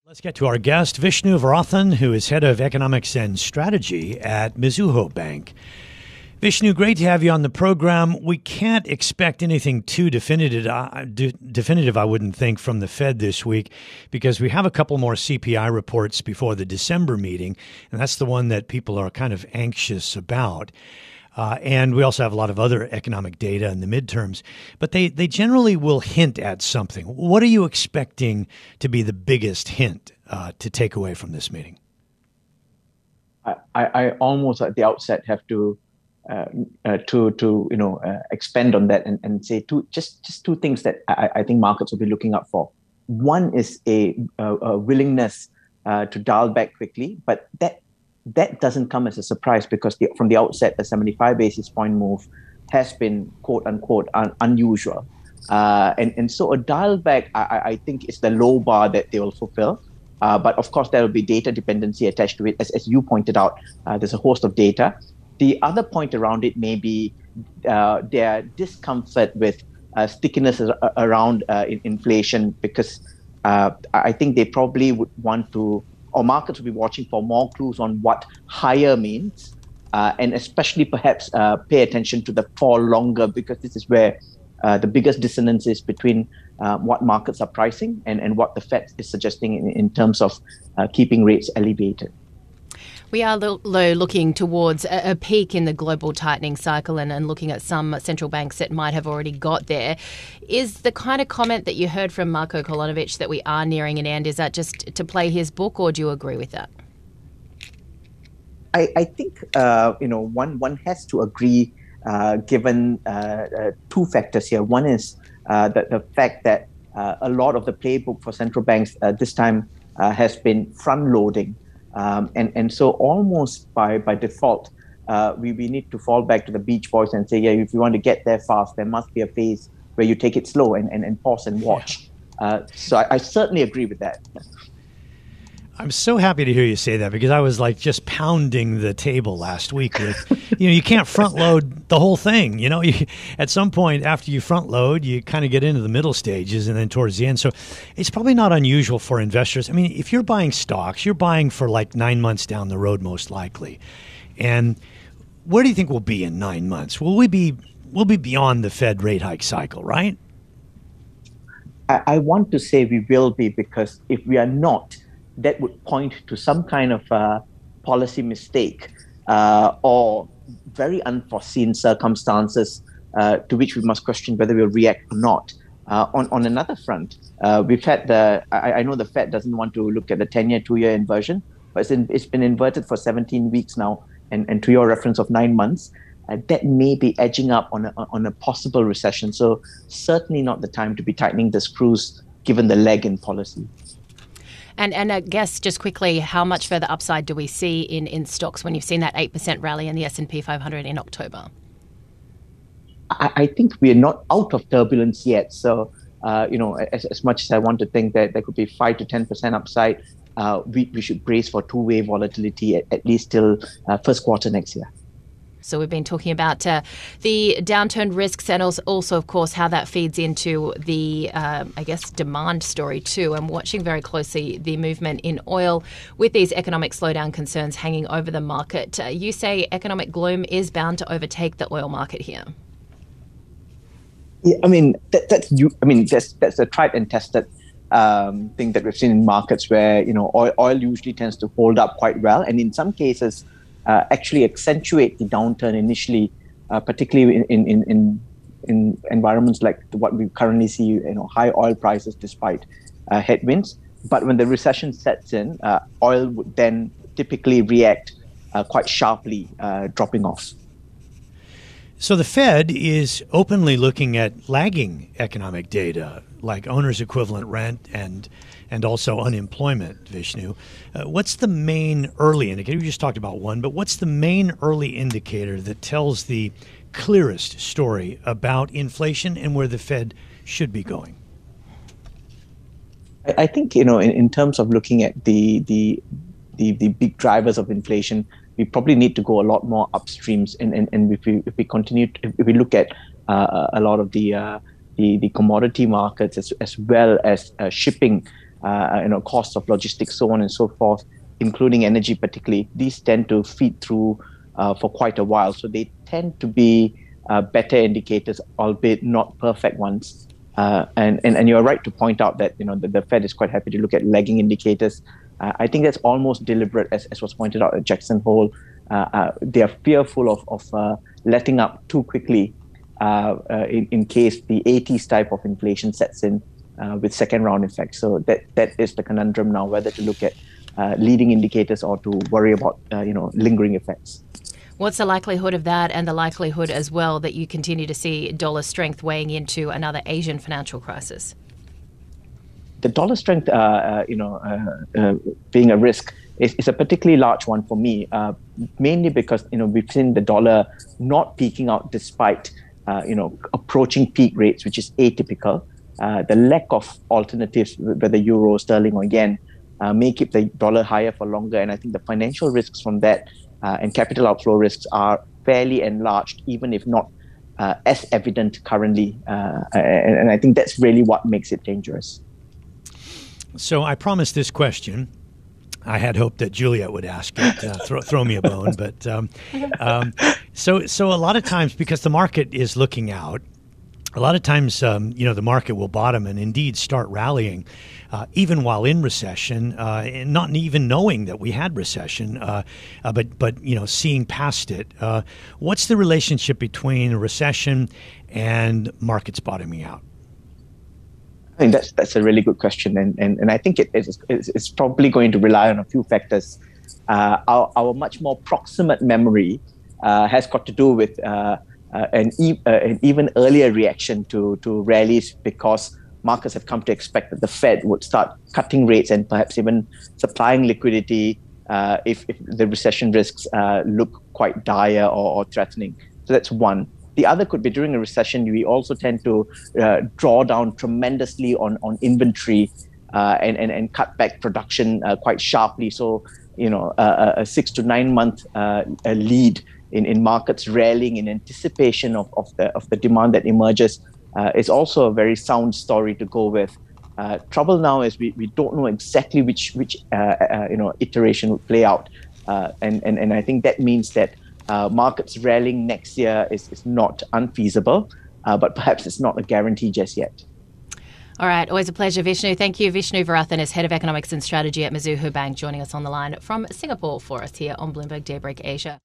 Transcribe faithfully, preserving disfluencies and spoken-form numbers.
Let's get to our guest, Vishnu Varathan, who is head of economics and strategy at Mizuho Bank. Vishnu, great to have you on the program. We can't expect anything too definitive, uh, de- definitive, I wouldn't think, from the Fed this week, because we have a couple more C P I reports before the December meeting, and that's the one that people are kind of anxious about. Uh, and we also have a lot of other economic data in the midterms, but they, they generally will hint at something. What are you expecting to be the biggest hint uh, to take away from this meeting? I, I almost at the outset have to uh, uh, to to you know uh, expand on that and, and say two just just two things that I, I think markets will be looking out for. One is a, a, a willingness uh, to dial back quickly, but that. That doesn't come as a surprise because the, from the outset, the seventy-five basis point move has been quote unquote un, unusual. Uh, and, and so a dial back, I, I think, is the low bar that they will fulfill. Uh, but of course, there will be data dependency attached to it. As, as you pointed out, uh, there's a host of data. The other point around it may be uh, their discomfort with uh, stickiness around uh, inflation, because uh, I think they probably would want to, or markets will be watching for more clues on what higher means, uh, and especially perhaps uh, pay attention to the for longer, because this is where uh, the biggest dissonance is between uh, what markets are pricing and, and what the Fed is suggesting in, in terms of uh, keeping rates elevated. We are, though, looking towards a peak in the global tightening cycle and, and looking at some central banks that might have already got there. Is the kind of comment that you heard from Marko Kolanovic that we are nearing an end, is that just to play his book, or do you agree with that? I, I think, uh, you know, one, one has to agree, uh, given uh, uh, two factors here. One is uh, the, the fact that uh, a lot of the playbook for central banks uh, this time uh, has been front-loading. Um, and, and so almost by, by default, uh, we, we need to fall back to the Beach Boys and say, yeah, if you want to get there fast, there must be a phase where you take it slow and, and, and pause and watch. Yeah. Uh, so I, I certainly agree with that. I'm so happy to hear you say that, because I was like just pounding the table last week with, you know, you can't front load the whole thing. You know, you, at some point after you front load, you kind of get into the middle stages and then towards the end. So it's probably not unusual for investors. I mean, if you're buying stocks, you're buying for like nine months down the road, most likely. And where do you think we'll be in nine months? Will we be, we'll be beyond the Fed rate hike cycle, right? I, I want to say we will be, because if we are not, that would point to some kind of uh, policy mistake uh, or very unforeseen circumstances uh, to which we must question whether we'll react or not. Uh, on, on another front, uh, we've had the, I, I know the Fed doesn't want to look at the ten-year, two-year inversion, but it's, in, it's been inverted for seventeen weeks now, and, and to your reference of nine months, uh, that may be edging up on a, on a possible recession. So certainly not the time to be tightening the screws given the lag in policy. And and I guess just quickly, how much further upside do we see in, in stocks when you've seen that eight percent rally in the S and P five hundred in October? I, I think we're not out of turbulence yet. So, uh, you know, as, as much as I want to think that there could be five to ten percent upside, uh, we, we should brace for two-way volatility at, at least till uh, first quarter next year. So we've been talking about uh, the downturn risks and also, also, of course, how that feeds into the, uh, I guess, demand story too. I'm watching very closely the movement in oil with these economic slowdown concerns hanging over the market. Uh, you say economic gloom is bound to overtake the oil market here. Yeah, I mean, that, that's you. I mean, that's that's a tried and tested um, thing that we've seen in markets where, you know, oil, oil usually tends to hold up quite well, and in some cases, Uh, actually accentuate the downturn initially, uh, particularly in, in, in, in environments like what we currently see, you know, high oil prices despite uh, headwinds. But when the recession sets in, uh, oil would then typically react uh, quite sharply, uh, dropping off. So the Fed is openly looking at lagging economic data like owner's equivalent rent and and also unemployment, Vishnu. Uh, what's the main early indicator? You just talked about one, but what's the main early indicator that tells the clearest story about inflation and where the Fed should be going? I think, you know, in, in terms of looking at the, the the the big drivers of inflation, we probably need to go a lot more upstreams. And and, and if we if we continue, to, if we look at uh, a lot of the uh, the the commodity markets as as well as uh, shipping. uh, you know, costs of logistics, so on and so forth, including energy particularly, these tend to feed through uh, for quite a while. So they tend to be uh, better indicators, albeit not perfect ones. Uh, and, and and you're right to point out that you know the, the Fed is quite happy to look at lagging indicators. Uh, I think that's almost deliberate, as, as was pointed out at Jackson Hole. Uh, uh, they are fearful of of uh, letting up too quickly uh, uh, in, in case the eighties type of inflation sets in uh, with second round effects. So that that is the conundrum now, whether to look at uh, leading indicators or to worry about uh, you know lingering effects. What's the likelihood of that, and the likelihood as well that you continue to see dollar strength weighing into another Asian financial crisis? The dollar strength, uh, uh, you know, uh, uh, being a risk is, is a particularly large one for me, uh, mainly because, you know, we've seen the dollar not peaking out despite, uh, you know, approaching peak rates, which is atypical. Uh, the lack of alternatives, whether euro, sterling, or yen, uh, may keep the dollar higher for longer. And I think the financial risks from that uh, and capital outflow risks are fairly enlarged, even if not uh, as evident currently. Uh, and, and I think that's really what makes it dangerous. So I promised this question. I had hoped that Juliet would ask it, uh, throw, throw me a bone. But um, um, so so a lot of times, because the market is looking out, a lot of times, um, you know, the market will bottom and indeed start rallying, uh, even while in recession, uh, and not even knowing that we had recession, uh, uh, but but you know, seeing past it. Uh, what's the relationship between a recession and markets bottoming out? I think that's that's a really good question, and and, and I think it is it's, it's probably going to rely on a few factors. Uh, our our much more proximate memory uh, has got to do with uh, uh, an, e- uh, an even earlier reaction to to rallies, because markets have come to expect that the Fed would start cutting rates and perhaps even supplying liquidity uh, if, if the recession risks uh, look quite dire or, or threatening. So that's one. The other could be during a recession, we also tend to uh, draw down tremendously on, on inventory uh, and, and, and cut back production uh, quite sharply. So, you know, uh, a six to nine month uh, a lead in, in markets rallying in anticipation of, of, the, of the demand that emerges uh, is also a very sound story to go with. Uh, trouble now is we, we don't know exactly which, which uh, uh, you know, iteration would play out. Uh, and, and, and I think that means that Uh, markets rallying next year is, is not unfeasible, uh, but perhaps it's not a guarantee just yet. All right. Always a pleasure, Vishnu. Thank you. Vishnu Varathan is Head of Economics and Strategy at Mizuho Bank, joining us on the line from Singapore for us here on Bloomberg Daybreak Asia.